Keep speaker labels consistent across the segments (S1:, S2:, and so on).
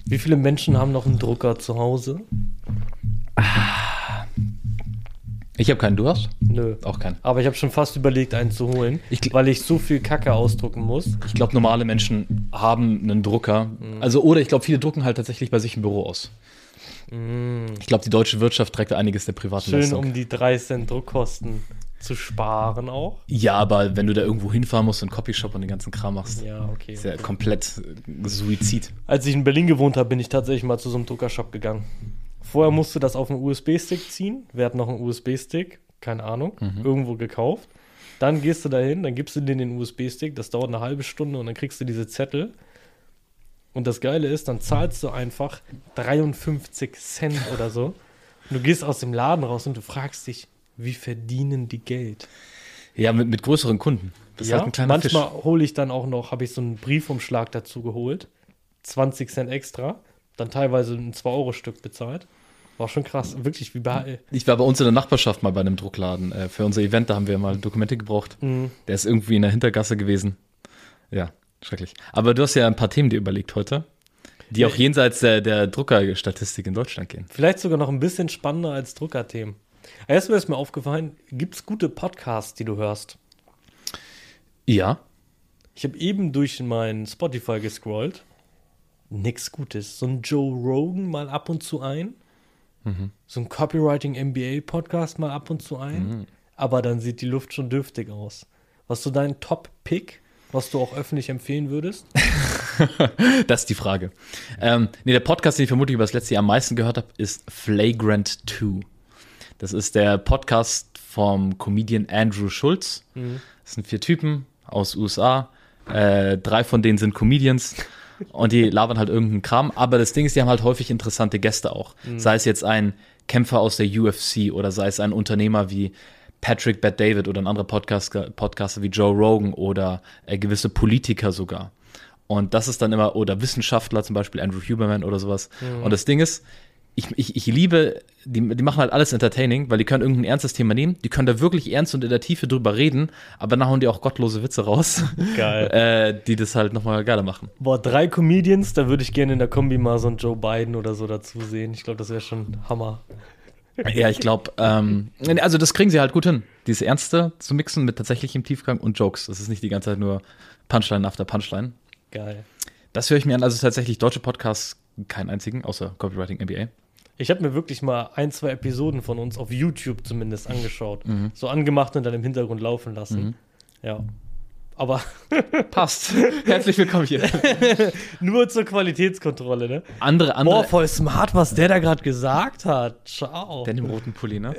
S1: Wie viele Menschen haben noch einen Drucker zu Hause?
S2: Ich habe keinen, du hast?
S1: Nö.
S2: Auch keinen.
S1: Aber ich habe schon fast überlegt, einen zu holen, weil ich so viel Kacke ausdrucken muss.
S2: Ich glaube, normale Menschen haben einen Drucker. Also, oder ich glaube, viele drucken halt tatsächlich bei sich im Büro aus. Ich glaube, die deutsche Wirtschaft trägt einiges der privaten
S1: Schön,
S2: Leistung.
S1: um die 3 Cent Druckkosten zu sparen auch.
S2: Ja, aber wenn du da irgendwo hinfahren musst, in einen Copyshop und den ganzen Kram machst,
S1: Ja, okay.
S2: ist ja komplett Suizid.
S1: Als ich in Berlin gewohnt habe, bin ich tatsächlich mal zu so einem Druckershop gegangen. Vorher musste das auf einen USB-Stick ziehen. Wer hat noch einen USB-Stick? Keine Ahnung. Irgendwo gekauft. Dann gehst du dahin, dann gibst du denen den USB-Stick. Das dauert eine halbe Stunde und dann kriegst du diese Zettel. Und das Geile ist, dann zahlst du einfach 53 Cent oder so. Und du gehst aus dem Laden raus und du fragst dich, wie verdienen die Geld?
S2: Ja, mit größeren Kunden. Das ist
S1: Ja,
S2: halt ein kleiner
S1: manchmal
S2: Fisch.
S1: hole ich dann auch noch, habe ich so einen Briefumschlag dazu geholt. 20 Cent extra. Dann teilweise ein 2-Euro-Stück bezahlt. War schon krass. Wirklich wie bei.
S2: Ich war bei uns in der Nachbarschaft mal bei einem Druckladen. Für unser Event, da haben wir mal Dokumente gebraucht. Der ist irgendwie in der Hintergasse gewesen. Ja, schrecklich. Aber du hast ja ein paar Themen dir überlegt heute, die auch jenseits der Druckerstatistik in Deutschland gehen.
S1: Vielleicht sogar noch ein bisschen spannender als Druckerthemen. Erstmal ist mir aufgefallen, gibt es gute Podcasts, die du hörst?
S2: Ja.
S1: Ich habe eben durch meinen Spotify gescrollt. Nix Gutes. So ein Joe Rogan mal ab und zu ein. So ein Copywriting MBA Podcast mal ab und zu ein. Aber dann sieht die Luft schon dürftig aus. Was ist so dein Top-Pick, was du auch öffentlich empfehlen würdest?
S2: Das ist die Frage. Der Podcast, den ich vermutlich über das letzte Jahr am meisten gehört habe, ist Flagrant 2. Das ist der Podcast vom Comedian Andrew Schulz. Das sind 4 Typen aus USA. 3 von denen sind Comedians. Und die labern halt irgendeinen Kram. Aber das Ding ist, die haben halt häufig interessante Gäste auch. Sei es jetzt ein Kämpfer aus der UFC oder sei es ein Unternehmer wie Patrick Bet-David oder ein anderer Podcaster wie Joe Rogan oder gewisse Politiker sogar. Und das ist dann immer, oder Wissenschaftler, zum Beispiel Andrew Huberman oder sowas. Und das Ding ist, ich liebe, die machen halt alles entertaining, weil die können irgendein ernstes Thema nehmen, die können da wirklich ernst und in der Tiefe drüber reden, aber dann hauen die auch gottlose Witze raus.
S1: Geil.
S2: Die das halt nochmal geiler machen.
S1: Boah, 3 Comedians, da würde ich gerne in der Kombi mal so einen Joe Biden oder so dazu sehen. Ich glaube, das wäre schon Hammer.
S2: Ja, ich glaube, also das kriegen sie halt gut hin, dieses Ernste zu mixen mit tatsächlichem Tiefgang und Jokes. Das ist nicht die ganze Zeit nur Punchline after Punchline.
S1: Geil.
S2: Das höre ich mir an, also tatsächlich deutsche Podcasts, keinen einzigen, außer Copywriting MBA.
S1: Ich habe mir wirklich mal 1, 2 Episoden von uns auf YouTube zumindest angeschaut. So angemacht und dann im Hintergrund laufen lassen. Ja. Aber
S2: Passt. Herzlich willkommen hier.
S1: nur zur Qualitätskontrolle, ne?
S2: Andere.
S1: Boah, voll smart, was der da gerade gesagt hat. Ciao.
S2: Der in dem roten Pulli, ne?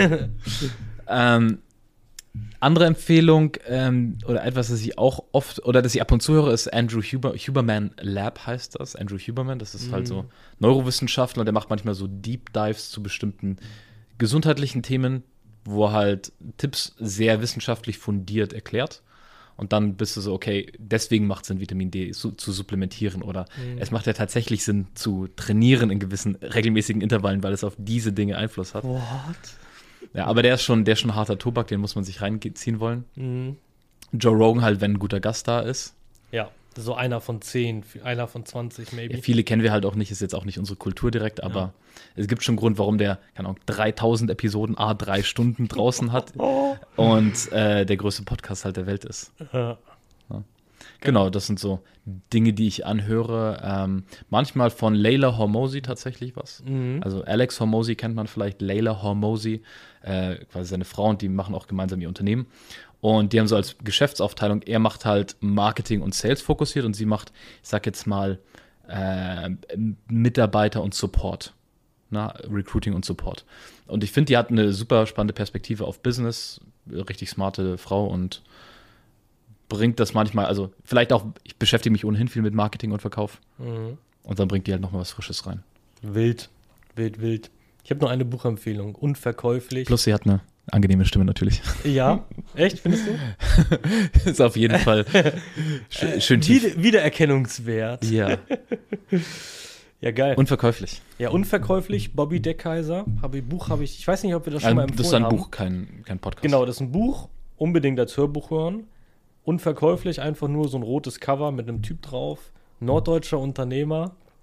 S2: Andere Empfehlung oder etwas, das ich auch oft oder das ich ab und zu höre, ist Andrew Huberman Lab heißt das. Andrew Huberman, das ist halt so Neurowissenschaftler, der macht manchmal so Deep Dives zu bestimmten gesundheitlichen Themen, wo er halt Tipps sehr wissenschaftlich fundiert erklärt. Und dann bist du so, okay, deswegen macht es Sinn, Vitamin D zu supplementieren oder es macht ja tatsächlich Sinn zu trainieren in gewissen regelmäßigen Intervallen, weil es auf diese Dinge Einfluss hat.
S1: What?
S2: Ja, aber der ist schon harter Tobak, den muss man sich reinziehen wollen. Joe Rogan halt, wenn ein guter Gast da ist.
S1: Ja, so einer von 10, einer von 20 maybe.
S2: Ja, viele kennen wir halt auch nicht, ist jetzt auch nicht unsere Kultur direkt, aber es gibt schon einen Grund, warum der, keine Ahnung, 3000 Episoden, 3 Stunden draußen hat und der größte Podcast halt der Welt ist. Ja. Genau, das sind so Dinge, die ich anhöre. Manchmal von Layla Hormozi tatsächlich was. Also Alex Hormozi kennt man vielleicht, Layla Hormozi, quasi seine Frau, und die machen auch gemeinsam ihr Unternehmen. Und die haben so als Geschäftsaufteilung, er macht halt Marketing und Sales fokussiert und sie macht, ich sag jetzt mal, Mitarbeiter und Support. Recruiting und Support. Und ich finde, die hat eine super spannende Perspektive auf Business, richtig smarte Frau und bringt das manchmal, also vielleicht auch, ich beschäftige mich ohnehin viel mit Marketing und Verkauf und dann bringt die halt nochmal was Frisches rein.
S1: Wild. Ich habe noch eine Buchempfehlung, Unverkäuflich.
S2: Plus sie hat eine angenehme Stimme natürlich.
S1: Ja, echt, findest du?
S2: Ist auf jeden Fall schön tief.
S1: Wiedererkennungswert.
S2: Ja.
S1: Ja, geil.
S2: Unverkäuflich.
S1: Ja, Unverkäuflich, Bobby Deckheiser. Ich weiß nicht, ob wir das schon mal empfohlen haben.
S2: Das ist ein Buch, kein Podcast.
S1: Genau, das ist ein Buch, unbedingt als Hörbuch hören. Unverkäuflich, einfach nur so ein rotes Cover mit einem Typ drauf. Norddeutscher Unternehmer.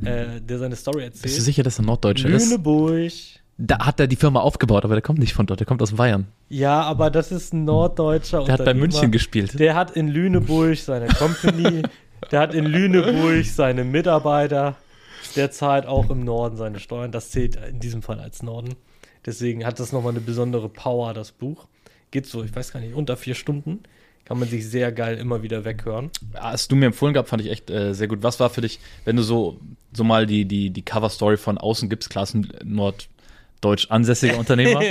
S1: der seine Story erzählt.
S2: Bist du sicher, dass er Norddeutscher ist?
S1: Lüneburg.
S2: Da hat er die Firma aufgebaut, aber der kommt nicht von dort, der kommt aus Bayern.
S1: Ja, aber das ist ein norddeutscher
S2: Der hat bei München gespielt.
S1: Der hat in Lüneburg seine Company, der hat in Lüneburg seine Mitarbeiter, der zahlt auch im Norden seine Steuern. Das zählt in diesem Fall als Norden. Deswegen hat das nochmal eine besondere Power, das Buch. Geht so, ich weiß gar nicht, unter 4 Stunden. Kann man sich sehr geil immer wieder weghören.
S2: Ja, hast du mir empfohlen gehabt, fand ich echt sehr gut. Was war für dich, wenn du so mal die Cover-Story von außen gibst, klar, ist ein norddeutsch ansässiger Unternehmer.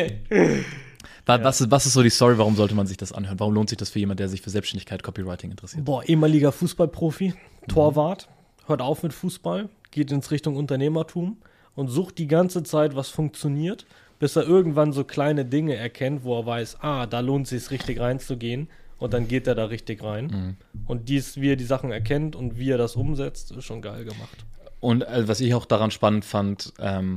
S2: Was ist so die Story, warum sollte man sich das anhören? Warum lohnt sich das für jemanden, der sich für Selbstständigkeit, Copywriting interessiert?
S1: Ehemaliger Fußballprofi, Torwart, hört auf mit Fußball, geht ins Richtung Unternehmertum und sucht die ganze Zeit, was funktioniert, bis er irgendwann so kleine Dinge erkennt, wo er weiß, da lohnt es sich richtig reinzugehen. Und dann geht er da richtig rein. Und wie er die Sachen erkennt und wie er das umsetzt, ist schon geil gemacht.
S2: Und was ich auch daran spannend fand,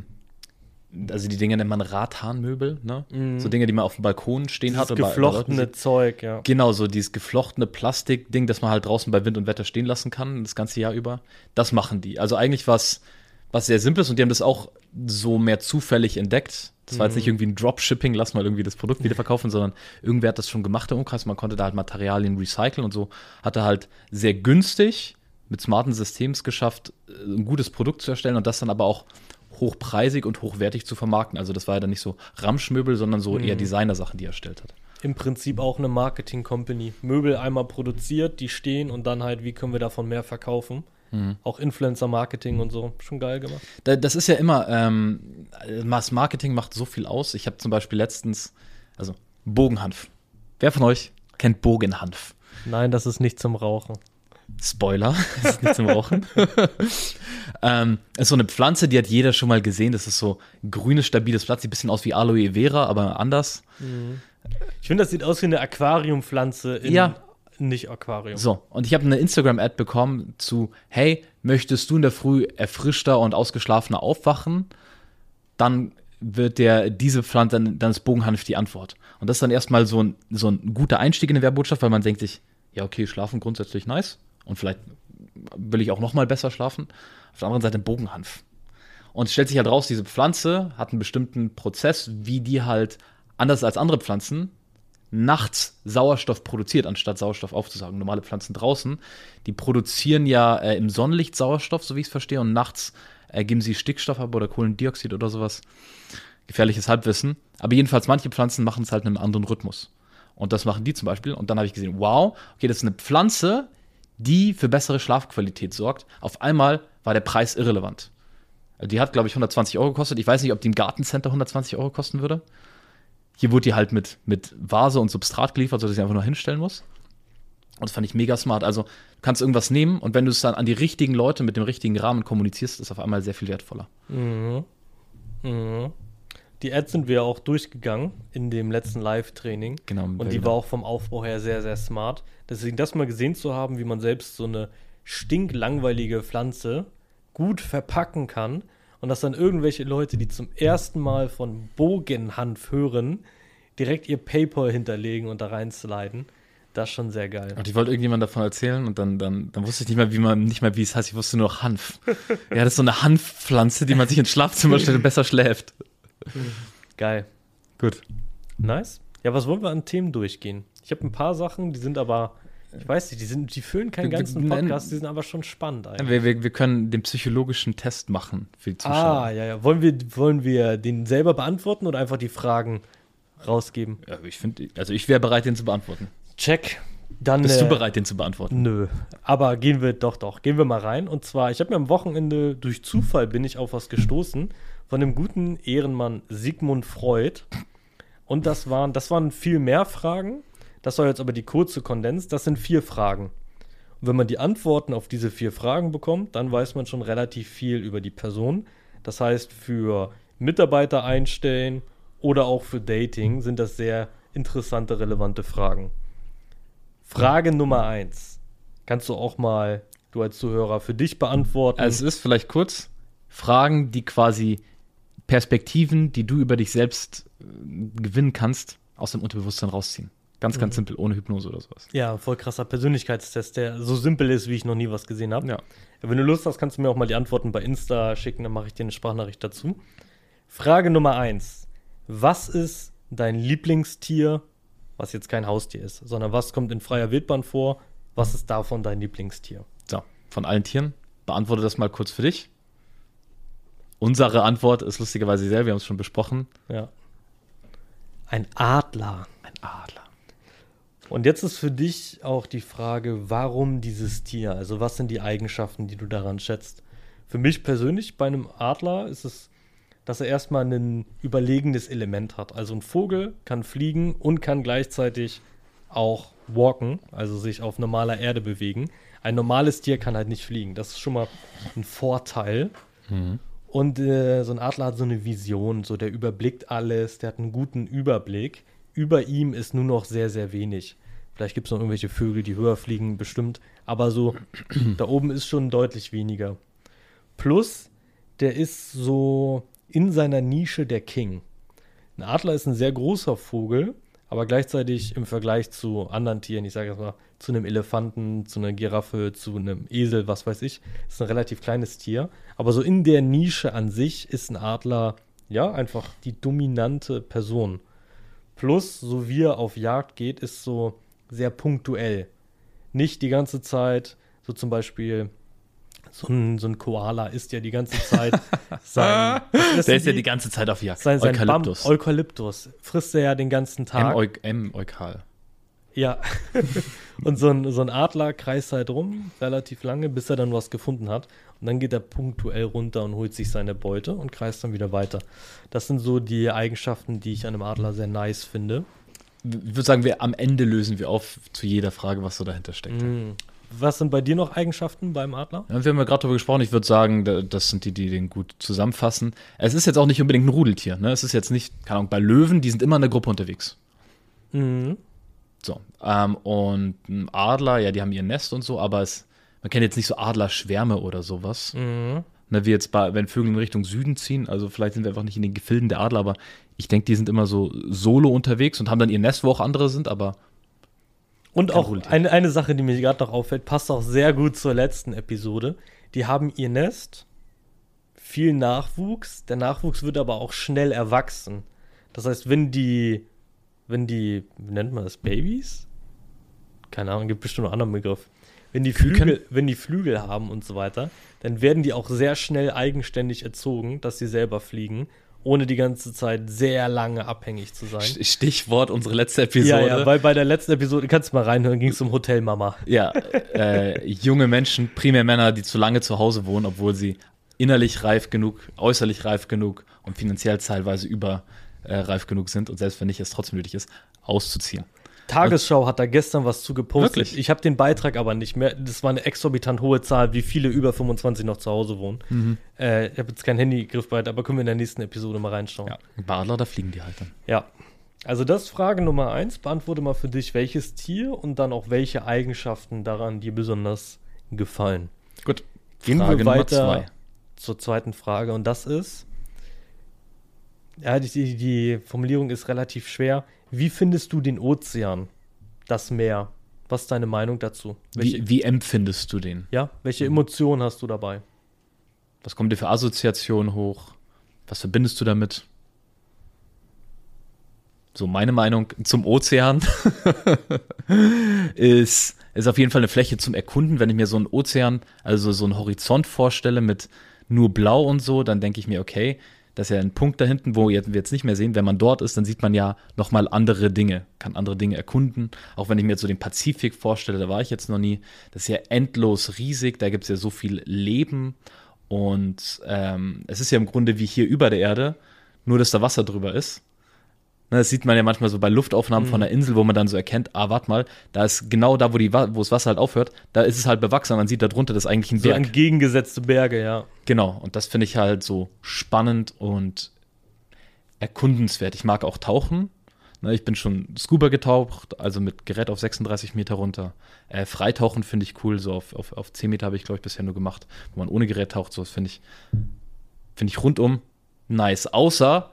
S2: also die Dinge nennt man Rathahnmöbel, ne? So Dinge, die man auf dem Balkon stehen hat.
S1: Das geflochtene Zeug, ja.
S2: Genau, so dieses geflochtene Plastikding, das man halt draußen bei Wind und Wetter stehen lassen kann, das ganze Jahr über. Das machen die. Also eigentlich was sehr Simples und die haben das auch so mehr zufällig entdeckt. Das war jetzt nicht irgendwie ein Dropshipping, lass mal irgendwie das Produkt wieder verkaufen, sondern irgendwer hat das schon gemacht im Umkreis. Man konnte da halt Materialien recyceln und so. Hat er halt sehr günstig mit smarten Systems geschafft, ein gutes Produkt zu erstellen und das dann aber auch hochpreisig und hochwertig zu vermarkten. Also das war ja dann nicht so Ramschmöbel, sondern so eher Designersachen, die er erstellt hat.
S1: Im Prinzip auch eine Marketing-Company. Möbel einmal produziert, die stehen und dann halt, wie können wir davon mehr verkaufen? Auch Influencer-Marketing und so. Schon geil gemacht.
S2: Das ist ja immer, Mass-Marketing macht so viel aus. Ich habe zum Beispiel letztens, also Bogenhanf. Wer von euch kennt Bogenhanf?
S1: Nein, das ist nicht zum Rauchen.
S2: Spoiler, das ist nicht zum Rauchen. Ist so eine Pflanze, die hat jeder schon mal gesehen. Das ist so grünes, stabiles Blatt. Sieht ein bisschen aus wie Aloe Vera, aber anders.
S1: Ich finde, das sieht aus wie eine Aquariumpflanze in nicht Aquarium.
S2: So, und ich habe eine Instagram-Ad bekommen zu, hey, möchtest du in der Früh erfrischter und ausgeschlafener aufwachen? Dann wird diese Pflanze, dann ist Bogenhanf die Antwort. Und das ist dann erstmal so ein guter Einstieg in eine Werbebotschaft, weil man denkt sich, ja, okay, schlafen grundsätzlich nice und vielleicht will ich auch noch mal besser schlafen. Auf der anderen Seite Bogenhanf. Und es stellt sich halt raus, diese Pflanze hat einen bestimmten Prozess, wie die halt, anders als andere Pflanzen, nachts Sauerstoff produziert, anstatt Sauerstoff aufzusaugen. Normale Pflanzen draußen, die produzieren ja im Sonnenlicht Sauerstoff, so wie ich es verstehe, und nachts geben sie Stickstoff ab oder Kohlendioxid oder sowas. Gefährliches Halbwissen. Aber jedenfalls, manche Pflanzen machen es halt in einem anderen Rhythmus. Und das machen die zum Beispiel. Und dann habe ich gesehen, wow, okay, das ist eine Pflanze, die für bessere Schlafqualität sorgt. Auf einmal war der Preis irrelevant. Die hat, glaube ich, 120 € gekostet. Ich weiß nicht, ob die im Gartencenter 120 € kosten würde. Hier wurde die halt mit Vase und Substrat geliefert, sodass ich einfach nur hinstellen muss. Und das fand ich mega smart. Also, du kannst irgendwas nehmen und wenn du es dann an die richtigen Leute mit dem richtigen Rahmen kommunizierst, ist es auf einmal sehr viel wertvoller.
S1: Die Ads sind wir auch durchgegangen in dem letzten Live-Training.
S2: Genau.
S1: Und die war auch vom Aufbau her sehr, sehr smart. Deswegen, das mal gesehen zu haben, wie man selbst so eine stinklangweilige Pflanze gut verpacken kann und dass dann irgendwelche Leute, die zum ersten Mal von Bogenhanf hören, direkt ihr PayPal hinterlegen und da reinsliden. Das ist schon sehr geil.
S2: Und ich wollte irgendjemand davon erzählen und dann wusste ich nicht mehr, wie es heißt. Ich wusste nur noch Hanf. Ja, das ist so eine Hanfpflanze, die man sich ins Schlafzimmer stellt und besser schläft.
S1: Geil.
S2: Gut.
S1: Nice. Ja, was wollen wir an Themen durchgehen? Ich habe ein paar Sachen, die sind aber, ich weiß nicht, die füllen keinen ganzen Podcast, die sind aber schon spannend eigentlich.
S2: Wir können den psychologischen Test machen für die Zuschauer.
S1: Ja. Wollen wir den selber beantworten oder einfach die Fragen rausgeben?
S2: Ja, ich wäre bereit, den zu beantworten.
S1: Check. Dann,
S2: Bist du bereit, den zu beantworten?
S1: Nö. Aber gehen wir mal rein. Und zwar, ich habe mir am Wochenende durch Zufall bin ich auf was gestoßen von dem guten Ehrenmann Sigmund Freud. Und das waren viel mehr Fragen. Das soll jetzt aber die kurze Kondens. Das sind 4 Fragen. Und wenn man die Antworten auf diese 4 Fragen bekommt, dann weiß man schon relativ viel über die Person. Das heißt, für Mitarbeiter einstellen oder auch für Dating sind das sehr interessante, relevante Fragen. Frage Nummer 1. Kannst du auch mal, du als Zuhörer, für dich beantworten?
S2: Also es ist vielleicht kurz Fragen, die quasi Perspektiven, die du über dich selbst gewinnen kannst, aus dem Unterbewusstsein rausziehen. Ganz, ganz simpel, ohne Hypnose oder sowas.
S1: Ja, voll krasser Persönlichkeitstest, der so simpel ist, wie ich noch nie was gesehen habe.
S2: Ja.
S1: Wenn du Lust hast, kannst du mir auch mal die Antworten bei Insta schicken, dann mache ich dir eine Sprachnachricht dazu. Frage Nummer 1. Was ist dein Lieblingstier, was jetzt kein Haustier ist, sondern was kommt in freier Wildbahn vor? Was ist davon dein Lieblingstier?
S2: So, von allen Tieren, beantworte das mal kurz für dich. Unsere Antwort ist lustigerweise dieselbe, wir haben es schon besprochen.
S1: Ja. Ein Adler.
S2: Ein Adler.
S1: Und jetzt ist für dich auch die Frage, warum dieses Tier? Also was sind die Eigenschaften, die du daran schätzt? Für mich persönlich bei einem Adler ist es, dass er erstmal ein überlegenes Element hat. Also ein Vogel kann fliegen und kann gleichzeitig auch walken, also sich auf normaler Erde bewegen. Ein normales Tier kann halt nicht fliegen. Das ist schon mal ein Vorteil. Und so ein Adler hat so eine Vision, so der überblickt alles, der hat einen guten Überblick. Über ihm ist nur noch sehr, sehr wenig. Vielleicht gibt es noch irgendwelche Vögel, die höher fliegen, bestimmt. Aber so, da oben ist schon deutlich weniger. Plus, der ist so in seiner Nische der King. Ein Adler ist ein sehr großer Vogel, aber gleichzeitig im Vergleich zu anderen Tieren, ich sage jetzt mal, zu einem Elefanten, zu einer Giraffe, zu einem Esel, was weiß ich, ist ein relativ kleines Tier. Aber so in der Nische an sich ist ein Adler, ja, einfach die dominante Person. Plus, so wie er auf Jagd geht, ist so sehr punktuell. Nicht die ganze Zeit, so zum Beispiel so ein Koala isst ja die ganze Zeit sein...
S2: Der ist ja die ganze Zeit auf Jagd.
S1: Sein Eukalyptus. Frisst er ja den ganzen Tag.
S2: Eukal.
S1: Ja. Und so ein Adler kreist halt rum, relativ lange, bis er dann was gefunden hat. Und dann geht er punktuell runter und holt sich seine Beute und kreist dann wieder weiter. Das sind so die Eigenschaften, die ich an einem Adler sehr nice finde.
S2: Ich würde sagen, am Ende lösen wir auf zu jeder Frage, was so dahinter steckt.
S1: Was sind bei dir noch Eigenschaften beim Adler?
S2: Ja, wir haben ja gerade darüber gesprochen. Ich würde sagen, das sind die den gut zusammenfassen. Es ist jetzt auch nicht unbedingt ein Rudeltier. Ne? Es ist jetzt nicht, keine Ahnung, bei Löwen, die sind immer in der Gruppe unterwegs. So. Und ein Adler, ja, die haben ihr Nest und so, aber man kennt jetzt nicht so Adlerschwärme oder sowas. Ne, wie jetzt wenn Vögel in Richtung Süden ziehen. Also vielleicht sind wir einfach nicht in den Gefilden der Adler, aber ich denke, die sind immer so solo unterwegs und haben dann ihr Nest, wo auch andere sind, aber.
S1: Und auch eine Sache, die mir gerade noch auffällt, passt auch sehr gut zur letzten Episode. Die haben ihr Nest, viel Nachwuchs. Der Nachwuchs wird aber auch schnell erwachsen. Das heißt, wenn die, wie nennt man das, Babys? Keine Ahnung, gibt bestimmt noch einen anderen Begriff. Wenn die Flügel haben und so weiter, dann werden die auch sehr schnell eigenständig erzogen, dass sie selber fliegen, ohne die ganze Zeit sehr lange abhängig zu sein.
S2: Stichwort unsere letzte Episode.
S1: Ja, weil bei der letzten Episode, kannst du mal reinhören, ging es um Hotelmama.
S2: Ja, junge Menschen, primär Männer, die zu lange zu Hause wohnen, obwohl sie innerlich reif genug, äußerlich reif genug und finanziell teilweise reif genug sind und selbst wenn nicht es trotzdem nötig ist, auszuziehen.
S1: Tagesschau hat da gestern was zu gepostet.
S2: Wirklich?
S1: Ich habe den Beitrag aber nicht mehr. Das war eine exorbitant hohe Zahl, wie viele über 25 noch zu Hause wohnen. Ich habe jetzt kein Handygriffbereit, aber können wir in der nächsten Episode mal reinschauen.
S2: Ja, Badler, da fliegen die halt dann.
S1: Ja, also das ist Frage Nummer 1. Beantworte mal für dich, welches Tier und dann auch welche Eigenschaften daran dir besonders gefallen.
S2: Gut,
S1: gehen
S2: Frage
S1: wir
S2: Nummer
S1: weiter
S2: 2.
S1: zur zweiten Frage und das ist, ja, die Formulierung ist relativ schwer. Wie findest du den Ozean, das Meer? Was ist deine Meinung dazu?
S2: Wie empfindest du den?
S1: Ja, welche Emotionen hast du dabei?
S2: Was kommt dir für Assoziationen hoch? Was verbindest du damit? So, meine Meinung zum Ozean ist auf jeden Fall eine Fläche zum Erkunden. Wenn ich mir so einen Ozean, also so einen Horizont vorstelle mit nur Blau und so, dann denke ich mir, okay, das ist ja ein Punkt da hinten, wo wir jetzt nicht mehr sehen. Wenn man dort ist, dann sieht man ja nochmal andere Dinge, kann andere Dinge erkunden. Auch wenn ich mir jetzt so den Pazifik vorstelle, da war ich jetzt noch nie. Das ist ja endlos riesig, da gibt es ja so viel Leben. Und es ist ja im Grunde wie hier über der Erde, nur dass da Wasser drüber ist. Das sieht man ja manchmal so bei Luftaufnahmen von einer Insel, wo man dann so erkennt, warte mal, da ist genau da, wo das Wasser halt aufhört, da ist es halt bewachsen, man sieht da drunter, das ist eigentlich ein Berg.
S1: So entgegengesetzte Berge, ja.
S2: Genau, und das finde ich halt so spannend und erkundenswert. Ich mag auch tauchen. Ich bin schon Scuba getaucht, also mit Gerät auf 36 Meter runter. Freitauchen finde ich cool, so auf 10 Meter habe ich, glaube ich, bisher nur gemacht, wo man ohne Gerät taucht, sowas finde ich rundum nice. Außer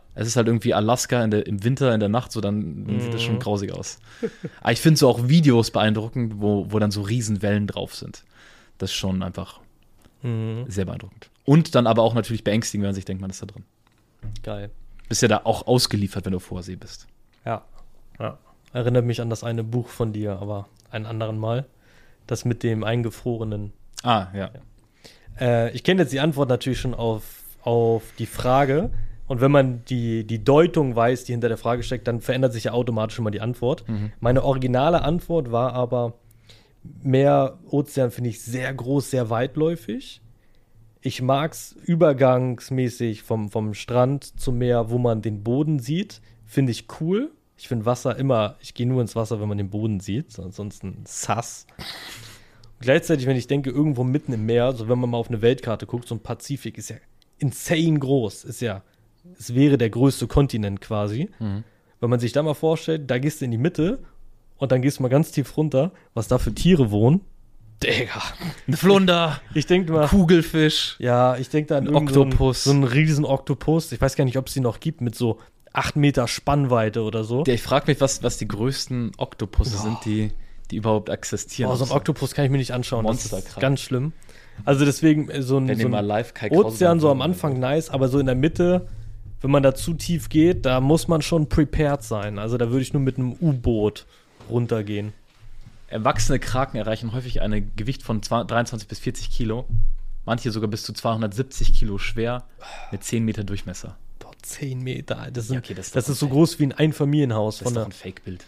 S2: Es ist halt irgendwie Alaska im Winter, in der Nacht, so dann sieht das schon grausig aus. Aber ich finde so auch Videos beeindruckend, wo dann so Riesenwellen drauf sind. Das ist schon einfach sehr beeindruckend. Und dann aber auch natürlich beängstigend, wenn man sich denkt, man ist da drin.
S1: Geil.
S2: Bist ja da auch ausgeliefert, wenn du vor See bist.
S1: Ja. Erinnert mich an das eine Buch von dir, aber einen anderen Mal. Das mit dem Eingefrorenen.
S2: Ah, ja.
S1: Ich kenne jetzt die Antwort natürlich schon auf die Frage. Und wenn man die Deutung weiß, die hinter der Frage steckt, dann verändert sich ja automatisch immer die Antwort. Meine originale Antwort war aber, Meerozean finde ich sehr groß, sehr weitläufig. Ich mag es übergangsmäßig vom Strand zum Meer, wo man den Boden sieht. Finde ich cool. Ich finde Wasser ich gehe nur ins Wasser, wenn man den Boden sieht. Ansonsten sass. Gleichzeitig, wenn ich denke, irgendwo mitten im Meer, so wenn man mal auf eine Weltkarte guckt, so ein Pazifik ist ja insane groß. Es wäre der größte Kontinent quasi. Wenn man sich da mal vorstellt, da gehst du in die Mitte und dann gehst du mal ganz tief runter, was da für Tiere wohnen.
S2: Digga. Ein Flunder.
S1: Ich denke mal.
S2: Kugelfisch.
S1: Ja, ich denke da an
S2: Oktopus.
S1: So einen riesen Oktopus. Ich weiß gar nicht, ob es die noch gibt mit so 8 Meter Spannweite oder so.
S2: Ja, ich frage mich, was die größten Oktopusse sind, die überhaupt existieren.
S1: So ein Oktopus kann ich mir nicht anschauen.
S2: Monsterkrank.
S1: Das ist ganz schlimm. Also deswegen so ein Ozean so am Anfang nice, aber so in der Mitte, wenn man da zu tief geht, da muss man schon prepared sein. Also da würde ich nur mit einem U-Boot runtergehen.
S2: Erwachsene Kraken erreichen häufig ein Gewicht von 23 bis 40 Kilo. Manche sogar bis zu 270 Kilo schwer mit 10 Meter Durchmesser.
S1: Boah, 10 Meter. Das
S2: ist
S1: so groß wie ein Einfamilienhaus.
S2: Das ist doch ein Fake-Bild.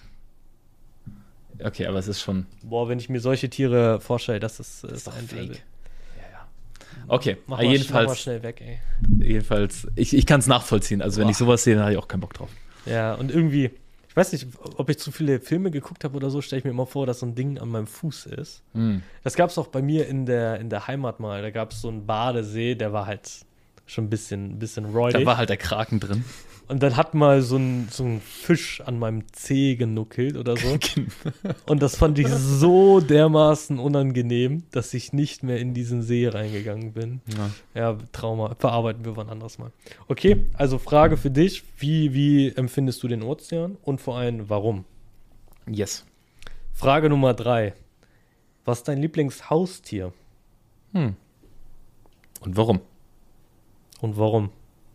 S2: Okay, aber es ist schon...
S1: Boah, wenn ich mir solche Tiere vorstelle, das ist
S2: doch
S1: ein
S2: Fake. Ja. Okay,
S1: mach
S2: jedenfalls...
S1: mal schnell weg, ey.
S2: Jedenfalls, ich kann es nachvollziehen. Also wenn ich sowas sehe, dann habe ich auch keinen Bock drauf.
S1: Ja, und irgendwie... Ich weiß nicht, ob ich zu viele Filme geguckt habe oder so, stelle ich mir immer vor, dass so ein Ding an meinem Fuß ist. Das gab es auch bei mir in der Heimat mal. Da gab es so einen Badesee, der war halt schon ein bisschen räudig.
S2: Da war halt der Kraken drin.
S1: Und dann hat mal so ein Fisch an meinem Zeh genuckelt oder so. Und das fand ich so dermaßen unangenehm, dass ich nicht mehr in diesen See reingegangen bin. Ja, Trauma. Verarbeiten wir wann anderes mal. Okay, also Frage für dich. Wie empfindest du den Ozean? Und vor allem, warum?
S2: Yes.
S1: Frage Nummer 3. Was ist dein Lieblingshaustier?
S2: Und warum?
S1: Und warum?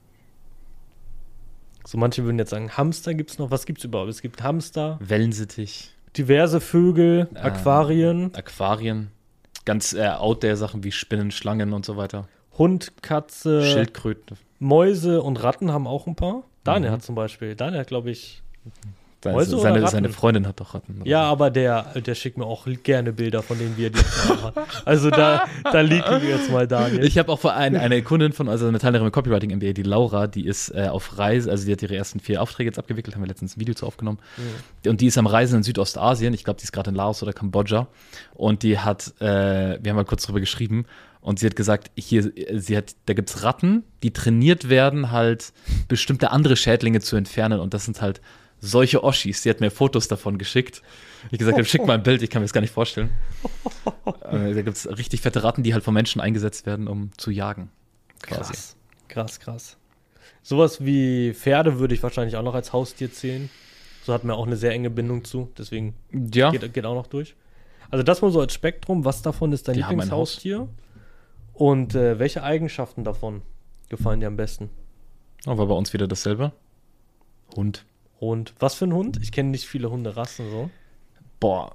S1: So manche würden jetzt sagen, Hamster gibt's noch. Was gibt's überhaupt? Es gibt Hamster,
S2: Wellensittich,
S1: diverse Vögel, Aquarien.
S2: Ganz out there Sachen wie Spinnen, Schlangen und so weiter.
S1: Hund, Katze,
S2: Schildkröten.
S1: Mäuse und Ratten haben auch ein paar. Daniel hat zum Beispiel, glaube ich, Mäuse oder Ratten?
S2: Seine Freundin hat doch Ratten.
S1: Ja, aber der schickt mir auch gerne Bilder von denen, wie er die hat. Also da liegen wir jetzt mal, Daniel.
S2: Ich habe auch eine Kundin eine Teilnehmerin im Copywriting MBA, die Laura, die ist auf Reise, also die hat ihre ersten 4 Aufträge jetzt abgewickelt, haben wir letztens ein Video zu aufgenommen. Und die ist am Reisen in Südostasien, ich glaube, die ist gerade in Laos oder Kambodscha. Und die hat, wir haben mal kurz drüber geschrieben, und sie hat gesagt, da gibt's Ratten, die trainiert werden, halt bestimmte andere Schädlinge zu entfernen. Und das sind halt solche Oschis. Sie hat mir Fotos davon geschickt. Ich gesagt habe, schick mal ein Bild, ich kann mir das gar nicht vorstellen. Da gibt es richtig fette Ratten, die halt von Menschen eingesetzt werden, um zu jagen. Quasi.
S1: Krass. Sowas wie Pferde würde ich wahrscheinlich auch noch als Haustier zählen. So hat man auch eine sehr enge Bindung zu, deswegen geht auch noch durch. Also das mal so als Spektrum. Was davon ist dein Lieblingshaustier? Und welche Eigenschaften davon gefallen dir am besten?
S2: War bei uns wieder dasselbe. Hund.
S1: Was für ein Hund? Ich kenne nicht viele Hunderassen so.
S2: Boah.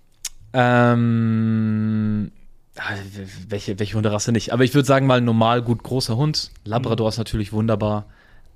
S2: Welche Hunderasse nicht? Aber ich würde sagen mal normal gut großer Hund. Labrador ist natürlich wunderbar.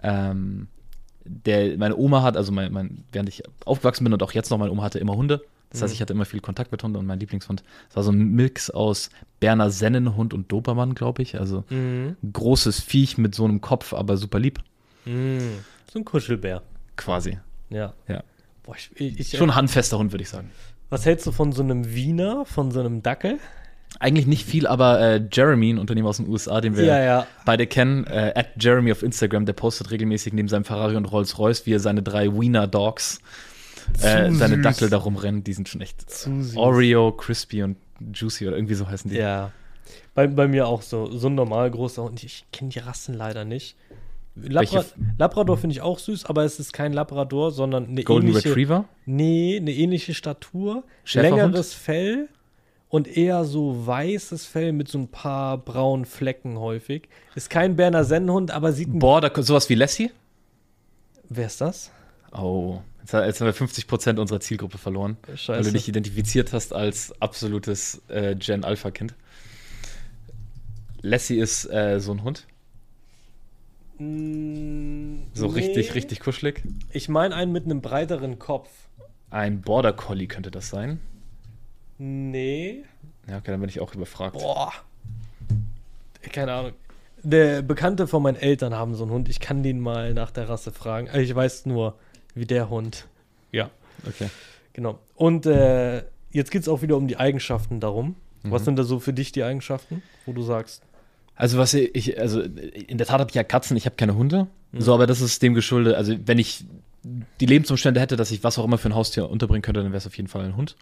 S2: Meine Oma hat, also während ich aufgewachsen bin und auch jetzt noch, meine Oma hatte immer Hunde. Das heißt, ich hatte immer viel Kontakt mit Hunden und mein Lieblingshund. Das war so ein Mix aus Berner Sennenhund und Dobermann, glaube ich. Also ein großes Viech mit so einem Kopf, aber super lieb.
S1: So ein Kuschelbär.
S2: Quasi.
S1: Ja.
S2: Boah, schon ein handfester Hund, würde ich sagen.
S1: Was hältst du von so einem Wiener, von so einem Dackel?
S2: Eigentlich nicht viel, aber Jeremy, ein Unternehmer aus den USA, den wir beide kennen, @Jeremy auf Instagram, der postet regelmäßig neben seinem Ferrari und Rolls-Royce, wie er seine 3 Wiener Dogs, seine Dackel da rumrennen. Die sind schon echt Oreo, Crispy und Juicy oder irgendwie so heißen die.
S1: Ja, bei mir auch so ein normal großer Hund. Ich kenne die Rassen leider nicht. Labrador finde ich auch süß, aber es ist kein Labrador, sondern eine
S2: Golden
S1: ähnliche,
S2: Retriever?
S1: Nee, eine ähnliche Statur,
S2: Schäferhund?
S1: längeres Fell und eher so weißes Fell mit so ein paar braunen Flecken häufig. Ist kein Berner Sennenhund, aber sieht ein...
S2: Boah, sowas wie Lassie?
S1: Wer ist das?
S2: Oh, jetzt haben wir 50% unserer Zielgruppe verloren,
S1: Scheiße.
S2: weil du dich identifiziert hast als absolutes Gen-Alpha-Kind. Lassie ist so ein Hund. So richtig, richtig kuschelig.
S1: Ich meine einen mit einem breiteren Kopf.
S2: Ein Border Collie könnte das sein.
S1: Nee.
S2: Ja, okay, dann bin ich auch überfragt.
S1: Boah. Keine Ahnung. Der Bekannte von meinen Eltern haben so einen Hund. Ich kann den mal nach der Rasse fragen. Ich weiß nur, wie der Hund. Ja.
S2: Okay.
S1: Genau. Und jetzt geht es auch wieder um die Eigenschaften darum. Was sind da so für dich die Eigenschaften, wo du sagst?
S2: Also also in der Tat habe ich ja Katzen, ich habe keine Hunde. So, aber das ist dem geschuldet. Also wenn ich die Lebensumstände hätte, dass ich was auch immer für ein Haustier unterbringen könnte, dann wäre es auf jeden Fall ein Hund.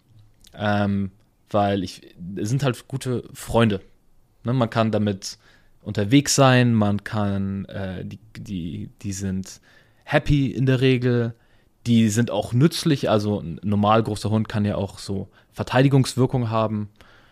S2: Weil sind halt gute Freunde. Ne? Man kann damit unterwegs sein, man kann, die sind happy in der Regel, die sind auch nützlich, also ein normal großer Hund kann ja auch so Verteidigungswirkung haben.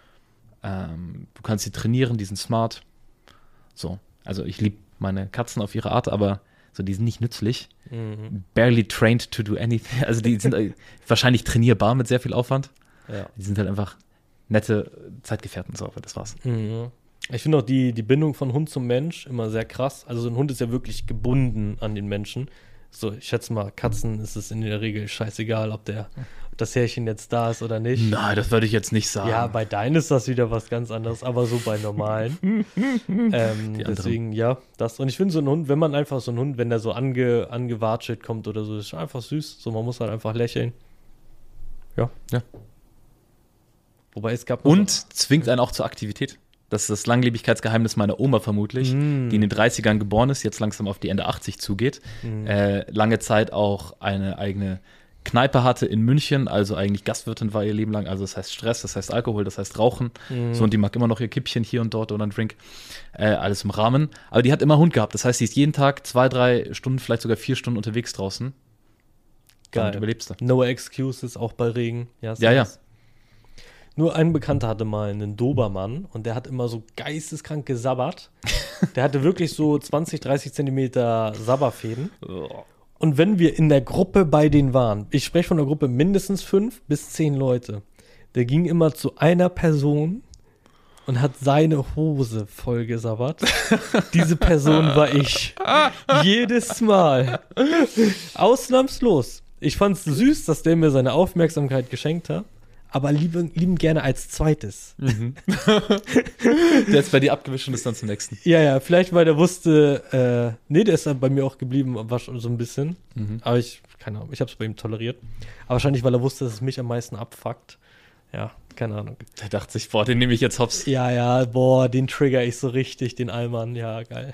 S2: Du kannst sie trainieren, die sind smart. So, also ich liebe meine Katzen auf ihre Art, aber so, die sind nicht nützlich. Barely trained to do anything. Also die sind wahrscheinlich trainierbar mit sehr viel Aufwand.
S1: Ja.
S2: Die sind halt einfach nette Zeitgefährten, so, aber das war's.
S1: Ich finde auch die Bindung von Hund zum Mensch immer sehr krass. Also so ein Hund ist ja wirklich gebunden an den Menschen. So, ich schätze mal, Katzen ist es in der Regel scheißegal, ob das Härchen jetzt da ist oder nicht.
S2: Nein, das würde ich jetzt nicht sagen.
S1: Ja, bei deinen ist das wieder was ganz anderes, aber so bei normalen. Deswegen, ja, das. Und ich finde so ein Hund, wenn man einfach so einen Hund, wenn der so angewatschelt kommt oder so, ist einfach süß. So, man muss halt einfach lächeln. Ja. Wobei es gab noch
S2: Und zwingt einen auch zur Aktivität. Das ist das Langlebigkeitsgeheimnis meiner Oma vermutlich, die in den 30ern geboren ist, jetzt langsam auf die Ende 80 zugeht. Lange Zeit auch eine eigene Kneipe hatte in München, also eigentlich Gastwirtin war ihr Leben lang. Also das heißt Stress, das heißt Alkohol, das heißt Rauchen. So, und die mag immer noch ihr Kippchen hier und dort oder einen Drink. Alles im Rahmen. Aber die hat immer Hund gehabt. Das heißt, die ist jeden Tag 2-3 Stunden, vielleicht sogar 4 Stunden unterwegs draußen.
S1: geil.
S2: Und überlebst du.
S1: No excuses, auch bei Regen.
S2: Ja.
S1: Nur ein Bekannter hatte mal einen Dobermann und der hat immer so geisteskrank gesabbert. Der hatte wirklich so 20, 30 Zentimeter Sabberfäden. Und wenn wir in der Gruppe bei denen waren, ich spreche von der Gruppe mindestens 5 bis 10 Leute, der ging immer zu einer Person und hat seine Hose voll gesabbert. Diese Person war ich. Jedes Mal. Ausnahmslos. Ich fand es süß, dass der mir seine Aufmerksamkeit geschenkt hat. Aber lieben gerne als zweites.
S2: Der ist bei dir abgewischt und ist dann zum nächsten.
S1: Ja, vielleicht weil der wusste, der ist dann bei mir auch geblieben, war schon so ein bisschen. Aber keine Ahnung, ich habe es bei ihm toleriert. Aber wahrscheinlich, weil er wusste, dass es mich am meisten abfuckt. Ja, keine Ahnung.
S2: Der dachte sich, boah, den nehme ich jetzt hops.
S1: Ja, den trigger ich so richtig, den Allmann. Ja, geil.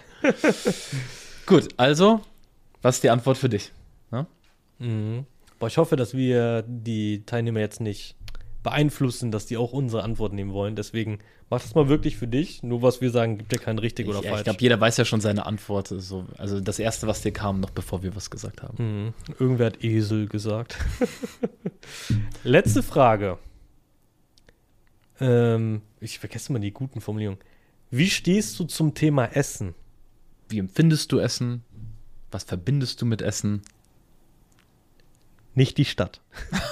S2: Gut, also, was ist die Antwort für dich? Ja?
S1: Boah, ich hoffe, dass wir die Teilnehmer jetzt nicht beeinflussen, dass die auch unsere Antwort nehmen wollen. Deswegen mach das mal wirklich für dich. Nur was wir sagen, gibt ja kein richtig oder falsch.
S2: Ich glaube, jeder weiß ja schon seine Antwort. So. Also das Erste, was dir kam, noch bevor wir was gesagt haben.
S1: Irgendwer hat Esel gesagt. Letzte Frage. Ich vergesse mal die guten Formulierungen. Wie stehst du zum Thema Essen?
S2: Wie empfindest du Essen? Was verbindest du mit Essen?
S1: Nicht die Stadt.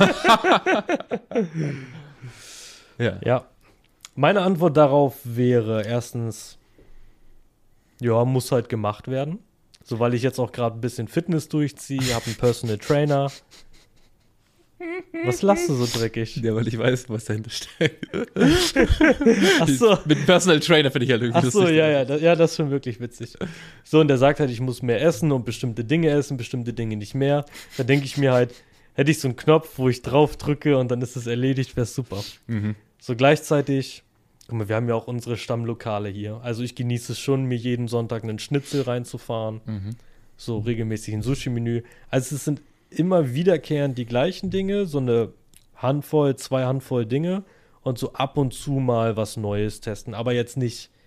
S1: Ja. Meine Antwort darauf wäre erstens, ja, muss halt gemacht werden. So, weil ich jetzt auch gerade ein bisschen Fitness durchziehe, habe einen Personal Trainer. Was lachst du so dreckig?
S2: Ja, weil ich weiß, was dahinter steckt.
S1: Ach so.
S2: Mit Personal Trainer finde ich halt irgendwie
S1: lustig.
S2: Ach so,
S1: ja, das ist schon wirklich witzig. So, und der sagt halt, ich muss mehr essen und bestimmte Dinge essen, bestimmte Dinge nicht mehr. Da denke ich mir halt, hätte ich so einen Knopf, wo ich drauf drücke und dann ist es erledigt, wäre super. So gleichzeitig, guck mal, wir haben ja auch unsere Stammlokale hier. Also ich genieße es schon, mir jeden Sonntag einen Schnitzel reinzufahren. So regelmäßig ein Sushi-Menü. Also es sind immer wiederkehrend die gleichen Dinge, so eine Handvoll, 2 Handvoll Dinge und so ab und zu mal was Neues testen. Aber jetzt nicht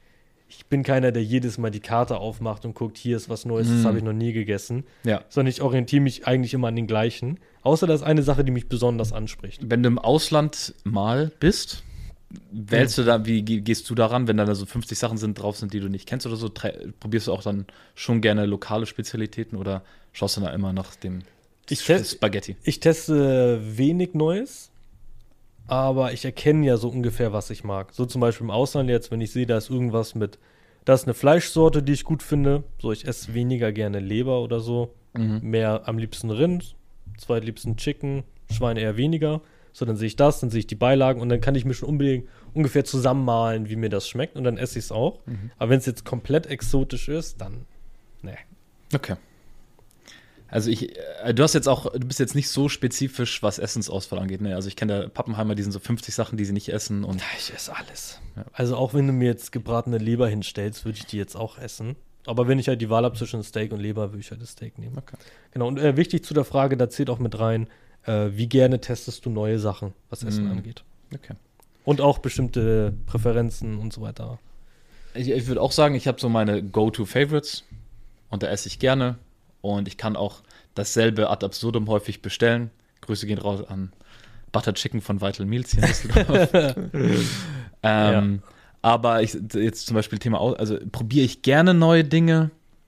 S1: ich bin keiner, der jedes Mal die Karte aufmacht und guckt, hier ist was Neues, das habe ich noch nie gegessen.
S2: Ja.
S1: Sondern ich orientiere mich eigentlich immer an den gleichen. Außer das ist eine Sache, die mich besonders anspricht.
S2: Wenn du im Ausland mal bist, wählst du da, wie gehst du daran, wenn da so 50 Sachen drauf sind, die du nicht kennst oder so, probierst du auch dann schon gerne lokale Spezialitäten oder schaust du da immer nach dem Spaghetti?
S1: Ich teste wenig Neues, aber ich erkenne ja so ungefähr, was ich mag. So zum Beispiel im Ausland jetzt, wenn ich sehe, da ist irgendwas da ist eine Fleischsorte, die ich gut finde. So, ich esse weniger gerne Leber oder so. Mehr am liebsten Rind, zweitliebsten Chicken, Schwein eher weniger. So, dann sehe ich das, dann sehe ich die Beilagen und dann kann ich mir schon ungefähr zusammenmalen, wie mir das schmeckt und dann esse ich es auch. Aber wenn es jetzt komplett exotisch ist, dann, ne.
S2: Okay. Also du bist jetzt nicht so spezifisch, was Essensauswahl angeht, ne? Also ich kenne da Pappenheimer, die sind so 50 Sachen, die sie nicht essen. Und
S1: ja, ich esse alles. Ja. Also auch wenn du mir jetzt gebratene Leber hinstellst, würde ich die jetzt auch essen. Aber wenn ich halt die Wahl habe zwischen Steak und Leber, würde ich halt das Steak nehmen.
S2: Okay.
S1: Genau, und wichtig zu der Frage, da zählt auch mit rein, wie gerne testest du neue Sachen, was Essen angeht.
S2: Okay.
S1: Und auch bestimmte Präferenzen und so weiter.
S2: Ich würde auch sagen, ich habe so meine Go-To-Favorites und da esse ich gerne. Und ich kann auch dasselbe ad absurdum häufig bestellen. Grüße gehen raus an Butter Chicken von Vital Meals hier in Düsseldorf. Aber jetzt zum Beispiel Thema, also probiere ich gerne neue Dinge.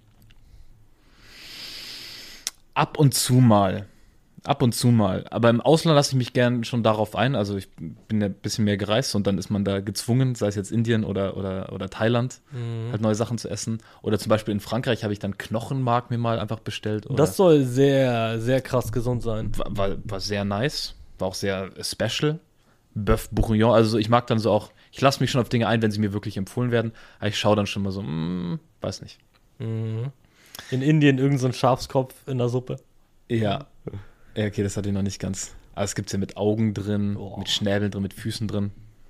S2: Ab und zu mal. Aber im Ausland lasse ich mich gern schon darauf ein. Also ich bin ja ein bisschen mehr gereist und dann ist man da gezwungen, sei es jetzt Indien oder Thailand, halt neue Sachen zu essen. Oder zum Beispiel in Frankreich habe ich dann Knochenmark mir mal einfach bestellt. Oder
S1: das soll sehr, sehr krass gesund sein.
S2: War sehr nice. War auch sehr special. Bœuf Bourguignon. Also ich mag dann so auch, ich lasse mich schon auf Dinge ein, wenn sie mir wirklich empfohlen werden. Aber ich schaue dann schon mal so, weiß nicht.
S1: In Indien irgend so ein Schafskopf in der Suppe.
S2: Ja. Ja, okay, das hatte ich noch nicht ganz. Aber es gibt es ja mit Augen drin, mit Schnäbeln drin, mit Füßen drin.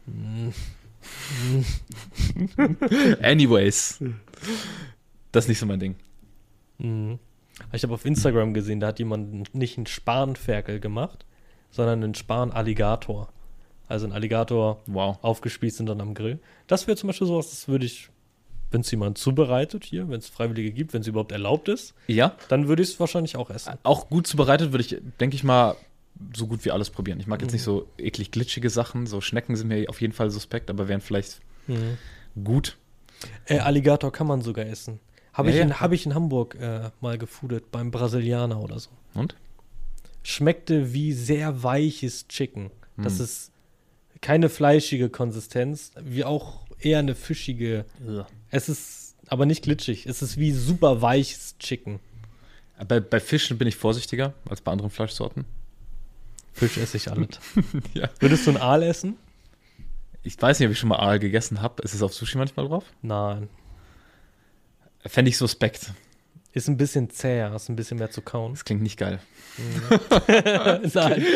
S2: Anyways. Das ist nicht so mein Ding.
S1: Ich habe auf Instagram gesehen, da hat jemand nicht einen Spanferkel gemacht, sondern einen Span-Alligator. Also ein Alligator aufgespießt und dann am Grill. Das wäre zum Beispiel sowas, das würde ich, wenn es jemand zubereitet hier, wenn es Freiwillige gibt, wenn es überhaupt erlaubt ist, dann würde ich es wahrscheinlich auch essen.
S2: Auch gut zubereitet würde ich, denke ich mal, so gut wie alles probieren. Ich mag jetzt nicht so eklig glitschige Sachen, so Schnecken sind mir auf jeden Fall suspekt, aber wären vielleicht gut.
S1: Alligator kann man sogar essen. Habe ich in Hamburg mal gefoodet, beim Brasilianer oder so.
S2: Und?
S1: Schmeckte wie sehr weiches Chicken. Das ist keine fleischige Konsistenz, wie auch eher eine fischige. Es ist aber nicht glitschig. Es ist wie super weiches Chicken.
S2: Bei Fischen bin ich vorsichtiger als bei anderen Fleischsorten.
S1: Fisch esse ich alles.
S2: Ja.
S1: Würdest du einen Aal essen?
S2: Ich weiß nicht, ob ich schon mal Aal gegessen habe. Ist es auf Sushi manchmal drauf?
S1: Nein.
S2: Fände ich suspekt.
S1: Ist ein bisschen zäher, ist ein bisschen mehr zu kauen.
S2: Das klingt nicht geil.
S1: Nein.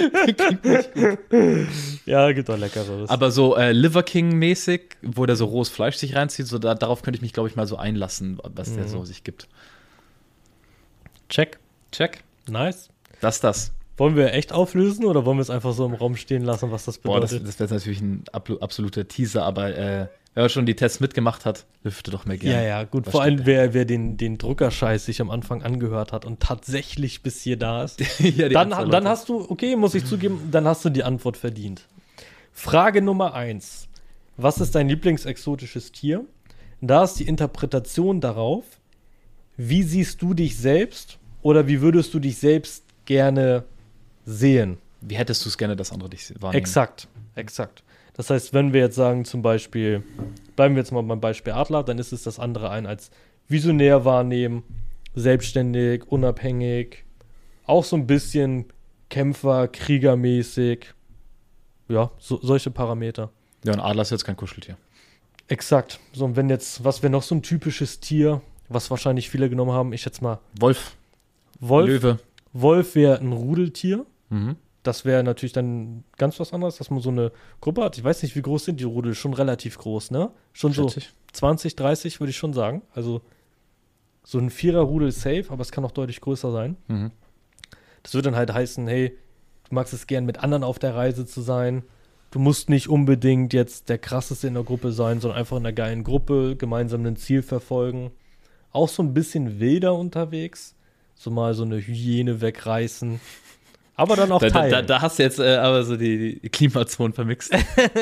S1: Ja, gibt auch Leckeres.
S2: Aber so Liver King-mäßig, wo der so rohes Fleisch sich reinzieht, so darauf könnte ich mich, glaube ich, mal so einlassen, was der so sich gibt.
S1: Check. Nice.
S2: Das.
S1: Wollen wir echt auflösen oder wollen wir es einfach so im Raum stehen lassen, was das bedeutet?
S2: Das wäre natürlich ein absoluter Teaser, aber wer schon die Tests mitgemacht hat, lüfte doch mehr gerne.
S1: Ja, gut. Vor allem, wer den Druckerscheiß sich am Anfang angehört hat und tatsächlich bis hier da ist, dann hast du, okay, muss ich zugeben, dann hast du die Antwort verdient. Frage Nummer 1. Was ist dein Lieblingsexotisches Tier? Da ist die Interpretation darauf, wie siehst du dich selbst oder wie würdest du dich selbst gerne sehen?
S2: Wie hättest du es gerne, dass andere dich wahrnehmen?
S1: Exakt. Das heißt, wenn wir jetzt sagen, zum Beispiel, bleiben wir jetzt mal beim Beispiel Adler, dann ist es das andere als visionär wahrnehmen, selbstständig, unabhängig, auch so ein bisschen Kämpfer, kriegermäßig. Ja, solche Parameter.
S2: Ja, ein Adler ist jetzt kein Kuscheltier.
S1: Exakt. So, und wenn jetzt, was wäre noch so ein typisches Tier, was wahrscheinlich viele genommen haben, ich schätze mal.
S2: Wolf. Löwe.
S1: Wolf wäre ein Rudeltier. Das wäre natürlich dann ganz was anderes, dass man so eine Gruppe hat. Ich weiß nicht, wie groß sind die Rudel? Schon relativ groß, ne? Schon so 20, 30 würde ich schon sagen. Also so ein Vierer-Rudel safe, aber es kann auch deutlich größer sein. Das würde dann halt heißen, hey, du magst es gern mit anderen auf der Reise zu sein. Du musst nicht unbedingt jetzt der Krasseste in der Gruppe sein, sondern einfach in einer geilen Gruppe gemeinsam ein Ziel verfolgen. Auch so ein bisschen wilder unterwegs. So mal so eine Hyäne wegreißen. Aber dann auch teilen.
S2: Da hast du jetzt aber so die Klimazonen vermixt.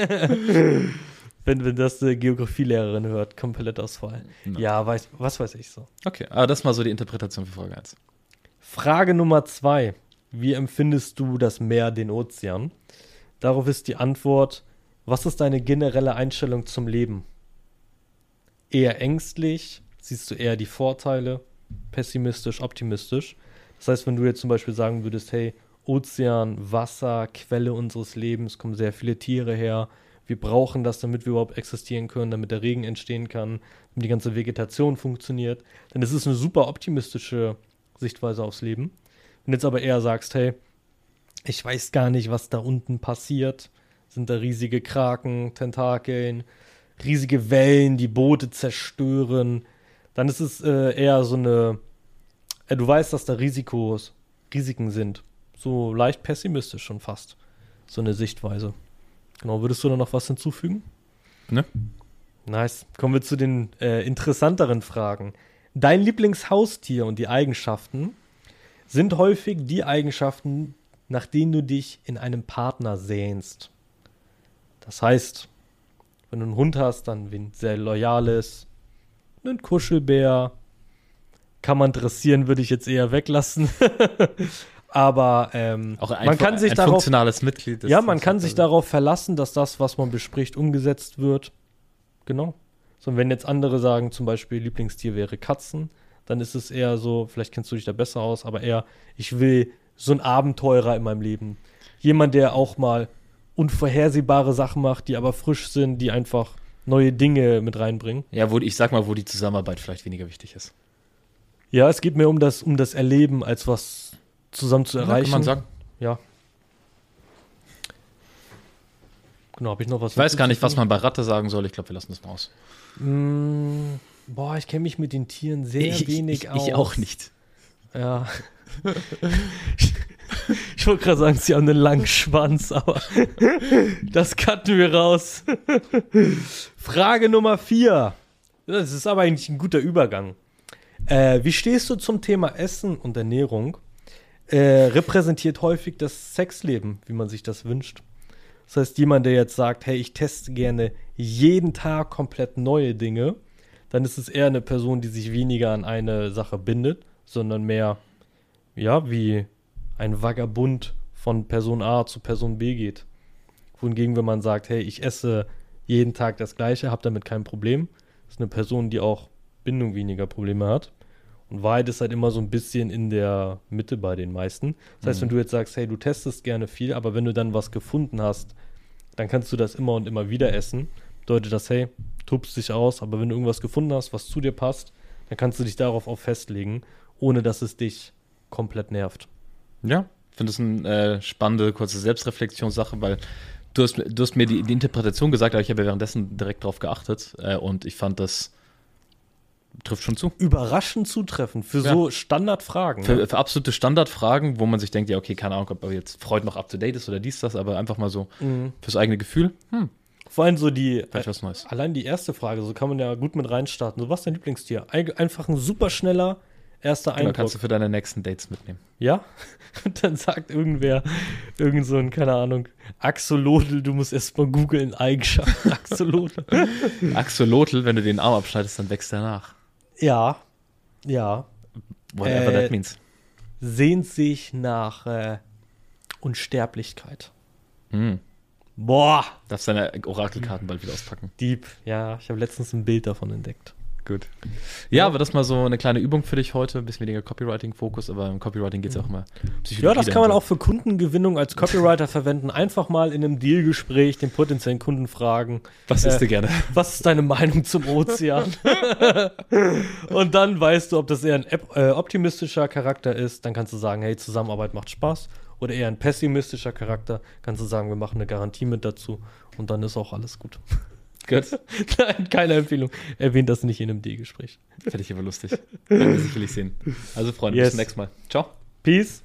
S1: Wenn das eine Geografielehrerin hört, Komplettausfall.
S2: No.
S1: Ja, was weiß ich so.
S2: Okay, aber das ist mal so die Interpretation für Folge 1.
S1: Frage Nummer 2. Wie empfindest du das Meer, den Ozean? Darauf ist die Antwort, was ist deine generelle Einstellung zum Leben? Eher ängstlich? Siehst du eher die Vorteile? Pessimistisch, optimistisch? Das heißt, wenn du jetzt zum Beispiel sagen würdest, hey, Ozean, Wasser, Quelle unseres Lebens, kommen sehr viele Tiere her. Wir brauchen das, damit wir überhaupt existieren können, damit der Regen entstehen kann, damit die ganze Vegetation funktioniert. Dann ist es eine super optimistische Sichtweise aufs Leben. Wenn du jetzt aber eher sagst, hey, ich weiß gar nicht, was da unten passiert. Sind da riesige Kraken, Tentakeln, riesige Wellen, die Boote zerstören. Dann ist es eher so eine, du weißt, dass da Risiken sind. So leicht pessimistisch schon fast. So eine Sichtweise. Genau, würdest du da noch was hinzufügen?
S2: Ne?
S1: Nice. Kommen wir zu den interessanteren Fragen. Dein Lieblingshaustier und die Eigenschaften sind häufig die Eigenschaften, nach denen du dich in einem Partner sehnst. Das heißt, wenn du einen Hund hast, dann wen sehr loyal ist, einen Kuschelbär, kann man dressieren, würde ich jetzt eher weglassen. Aber
S2: auch
S1: man kann sich darauf,
S2: funktionales Mitglied.
S1: Ja, man kann sich darauf verlassen, dass das, was man bespricht, umgesetzt wird. Genau. So, und wenn jetzt andere sagen, zum Beispiel Lieblingstier wäre Katzen, dann ist es eher so, vielleicht kennst du dich da besser aus, aber eher, ich will so ein Abenteurer in meinem Leben. Jemand, der auch mal unvorhersehbare Sachen macht, die aber frisch sind, die einfach neue Dinge mit reinbringen.
S2: Ja, ich sag mal, wo die Zusammenarbeit vielleicht weniger wichtig ist.
S1: Ja, es geht mir um das Erleben, als was zusammen zu erreichen.
S2: Kann man sagen.
S1: Ja. Genau, habe ich noch was?
S2: Ich weiß gar nicht, was man bei Ratte sagen soll. Ich glaube, wir lassen das mal aus.
S1: Ich kenne mich mit den Tieren sehr wenig aus.
S2: Ich auch nicht.
S1: Ja. Ich wollte gerade sagen, sie haben einen langen Schwanz, aber das cutten wir raus. Frage Nummer 4. Das ist aber eigentlich ein guter Übergang. Wie stehst du zum Thema Essen und Ernährung? Repräsentiert häufig das Sexleben, wie man sich das wünscht. Das heißt, jemand, der jetzt sagt, hey, ich teste gerne jeden Tag komplett neue Dinge, dann ist es eher eine Person, die sich weniger an eine Sache bindet, sondern mehr, ja, wie ein Vagabund von Person A zu Person B geht. Wohingegen, wenn man sagt, hey, ich esse jeden Tag das Gleiche, habe damit kein Problem, ist eine Person, die auch Bindung weniger Probleme hat. Und Wahrheit ist halt immer so ein bisschen in der Mitte bei den meisten. Das heißt, wenn du jetzt sagst, hey, du testest gerne viel, aber wenn du dann was gefunden hast, dann kannst du das immer und immer wieder essen. Bedeutet das, hey, tobst dich aus, aber wenn du irgendwas gefunden hast, was zu dir passt, dann kannst du dich darauf auch festlegen, ohne dass es dich komplett nervt.
S2: Ja, ich finde das eine spannende, kurze Selbstreflexionssache, weil du hast mir die Interpretation gesagt, aber ich habe ja währenddessen direkt drauf geachtet und ich fand, das trifft schon zu.
S1: Überraschend zutreffend für so Standardfragen.
S2: Für absolute Standardfragen, wo man sich denkt, ja, okay, keine Ahnung, ob jetzt Freud noch up-to-date ist oder dies, das, aber einfach mal so fürs eigene Gefühl.
S1: Vor allem so
S2: Vielleicht was Neues.
S1: Allein die erste Frage, so kann man ja gut mit reinstarten. So, was ist dein Lieblingstier? Einfach ein super schneller erster Eindruck.
S2: Kannst du für deine nächsten Dates mitnehmen.
S1: Ja? Und dann sagt irgendwer, irgend so ein, keine Ahnung, Axolotl, du musst erst mal googeln, Eigenschaften, Axolotl.
S2: Axolotl, wenn du den Arm abschneidest, dann wächst der nach.
S1: Ja.
S2: Whatever that means.
S1: Sehnt sich nach Unsterblichkeit.
S2: Boah. Darfst deine Orakelkarten bald wieder auspacken.
S1: Deep, ja. Ich habe letztens ein Bild davon entdeckt.
S2: Gut. Ja, aber das mal so eine kleine Übung für dich heute. Ein bisschen weniger Copywriting-Fokus, aber im Copywriting geht es auch immer Psychologie.
S1: Ja, das kann man auch für Kundengewinnung als Copywriter verwenden. Einfach mal in einem Dealgespräch den potenziellen Kunden fragen.
S2: Was isst du gerne?
S1: Was ist deine Meinung zum Ozean? Und dann weißt du, ob das eher ein optimistischer Charakter ist. Dann kannst du sagen, hey, Zusammenarbeit macht Spaß. Oder eher ein pessimistischer Charakter. Kannst du sagen, wir machen eine Garantie mit dazu. Und dann ist auch alles gut.
S2: Gut.
S1: Nein, keine Empfehlung. Erwähnt das nicht in einem D-Gespräch.
S2: Finde ich aber lustig. Werden wir sicherlich sehen. Also, Freunde, bis zum nächsten Mal. Ciao.
S1: Peace.